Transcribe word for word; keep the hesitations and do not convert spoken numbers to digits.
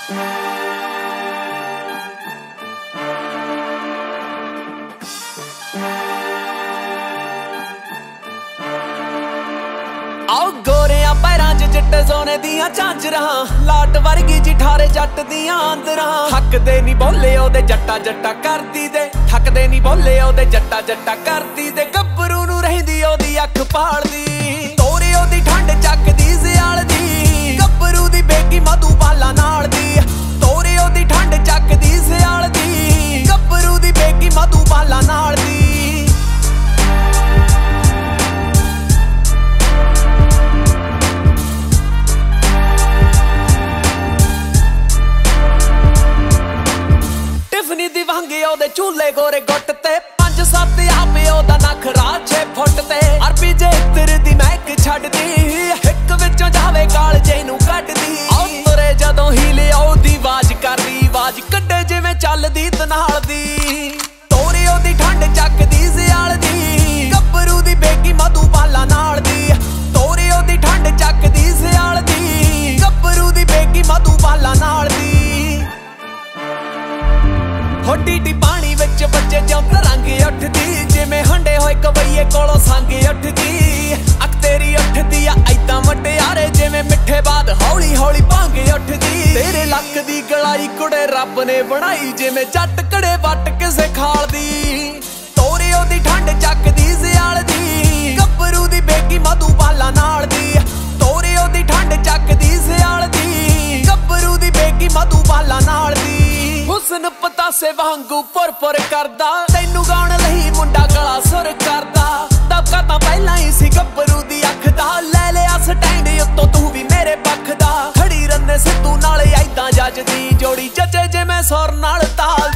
आओ गोरियां पैरां च चिट्टे सोने दियां झांजरां, लाट वर्गी जी ठारे जट दियां आंदरां। थकदे नी बोले ओदे जट्टा जट्टा करदी दे, थकदे नी बोले ओदे जट्टा जट्टा करदी दे। गब्बरू नूं रहिंदी ओदी अख पालदी, तोरे ओदी ठंड चकदी सियाल दी। गब्बरू दी बेगी मधुबाला नाल दी, तोरे ओदी ठंड चकदी सियाल दी। गब्बरू दी बेगी मधुबाला नाल दी। दी वांगे ओदे चूल्हे गोरे गुट ते, पंज सत्त आपे ओदा नखरा छे फुट ते। अरबी जे इत्र दी महक छड्डदी, हिक विचों जावे कालजे नूं कड्डदी। आओ तुरे जदों हिले ओदी आवाज करदी, आवाज कड्डे जिवें चलदी तनाल दी। तोरे ओदी ठंड चकदी सियाल दी, गब्बरू दी बेगी मधुबाला नाल दी। तोरे ओदी ठंड चकदी सियाल दी, गब्बरू दी बेगी मधुबाला नाल दी। ढीडी पानी विच बच्चे ज्यों तरंग उठदी, जिवें हंडे होए कवैये कोलों संग उठदी। अख तेरी उठदी आ ऐदां मटियारे, जिवें मिठे बाद हौली हौली भांग उठदी। तेरे लक दी गलाई कुड़े रब ने बनाई, जिवें जट कड़े वट किसे खाल दी। तोरे ओदी ठंड चकदी सियाल दी, गब्बरू दी बेगी मधुबाला नाल दी। तोरे ओदी ठंड चकदी सियाल दी, गब्बरू दी बेगी मधुबाला नाल दी। हुस्न पतासे वांगू पुर पुर करदा, तैनू गाउण लई मुंडा गला सुर करदा। दबका तां पहिलां ही सी गब्बरू दी अख दा, लै लिया स्टैंड उत्तों तू भी मेरे पक्ख दा। खड़ी रन्ने सिद्धू नाल ऐदां जजदी, जोड़ी जजे जिवें सुर नाल ताल